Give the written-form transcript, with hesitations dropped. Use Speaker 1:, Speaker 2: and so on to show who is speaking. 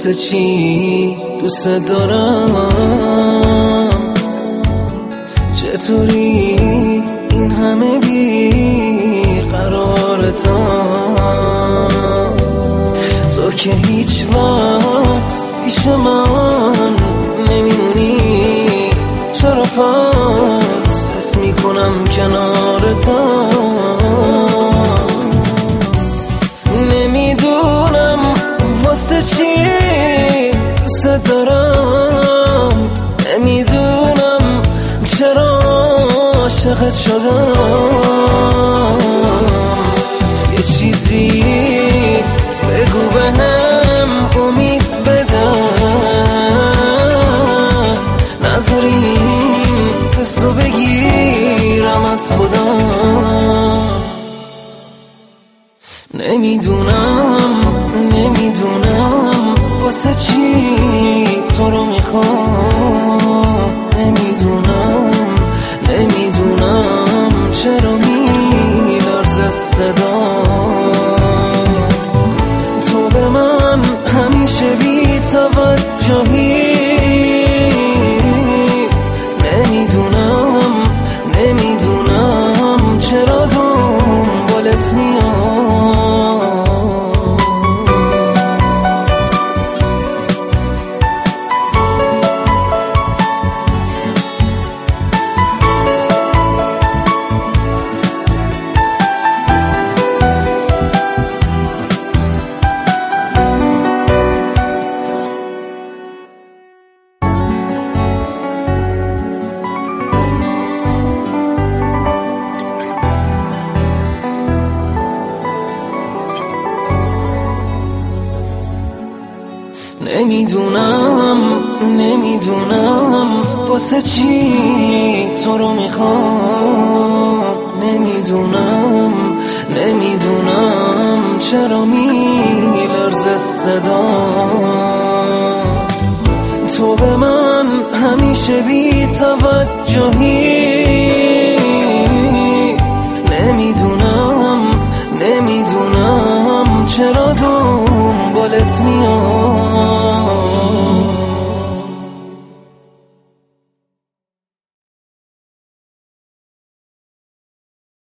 Speaker 1: واسه چی دوست دارم؟ چطوری این همه بی قرارتم؟ تو که هیچ وقت پیش من نمیمونی، چرا پس حس میکنم کنارتم؟ نمیدونم واسه چی دوست دارم، نمیدونم چرا عاشقت شدم. یه چیزی بگو بهم امید بده، نذار این حسو بگیرم از خودم. نمیدونم واسه چی تو رو میخوام، نمیدونم چرا میلرزه صدام. تو به من همیشه بی توجهی، نمیدونم چرا دنبالت میام. نمیدونم واسه چی تو رو میخوام، نمیدونم چرا میلرزه صدام. تو به من همیشه بی توجهی، نمیدونم چرا دنبالت میام.